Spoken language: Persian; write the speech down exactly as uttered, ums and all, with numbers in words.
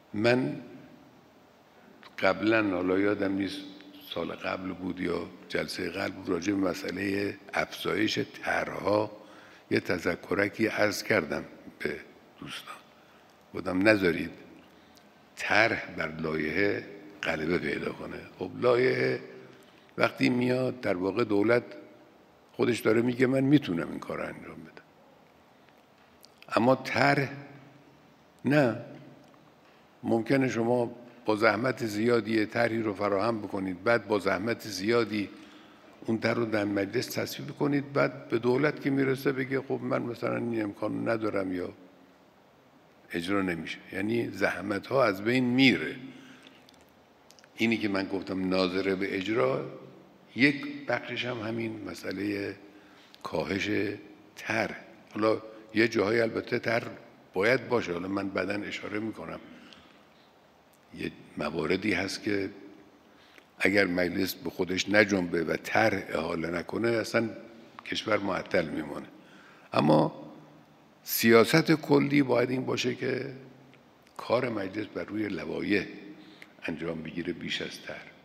من قبلا، حالا یادم نیست سال قبل بود یا جلسه قبل بود، راجع به مسئله افزایش طرح‌ها یه تذکرکی عرض کردم به دوستان، بودم نذارید طرح بر لایحه غلبه پیدا کنه. خب لایحه وقتی میاد در واقع دولت خودش داره میگه من میتونم این کار رو انجام بدم، اما طرح نه. ممکنه شما با زحمت زیادی طرحی رو فراهم بکنید، بعد با زحمت زیادی اون طرح رو در مجلس تصویب کنید، بعد به دولت که میرسه بگه خب من مثلا این امکان ندارم یا اجرا نمیشه. یعنی زحمت ها از بین میره. اینی که من گفتم ناظر به اجرا، یک بخشش هم همین مسئله کاهش طرح. حالا یه جاهای البته طرح باید باشه، حالا من بعداً اشاره میکنم یه مواردی هست که اگر مجلس به خودش نجنبه و طرح احاله نکنه اصلا کشور معطل میمونه. اما سیاست کلی باید این باشه که کار مجلس بر روی لوایح انجام بگیره بیش از طرح.